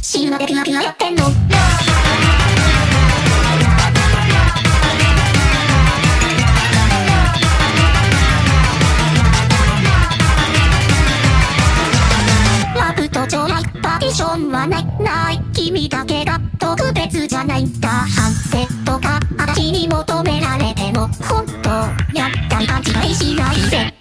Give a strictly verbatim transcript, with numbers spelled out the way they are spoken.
死ぬまでピュアピュアやってんの。ラブと将来パーティションはないない君だけが特別じゃないんだ。反省とか私に求められても本当やったり勘違いしないで。